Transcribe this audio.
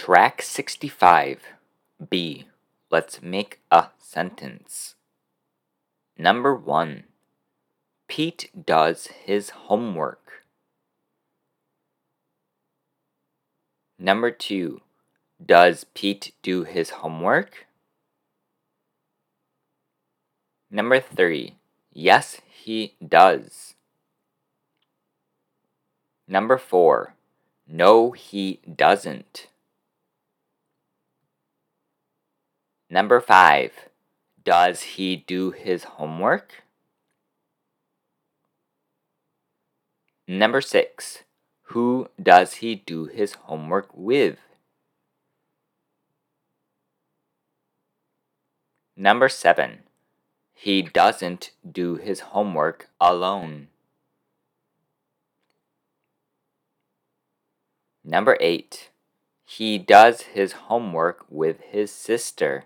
Track 65. B. Let's make a sentence. Number 1. Pete does his homework. Number 2. Does Pete do his homework? Number 3. Yes, he does. Number 4. No, he doesn't. Number 5. Does he do his homework? Number 6. Who does he do his homework with? Number 7. He doesn't do his homework alone. Number 8. He does his homework with his sister.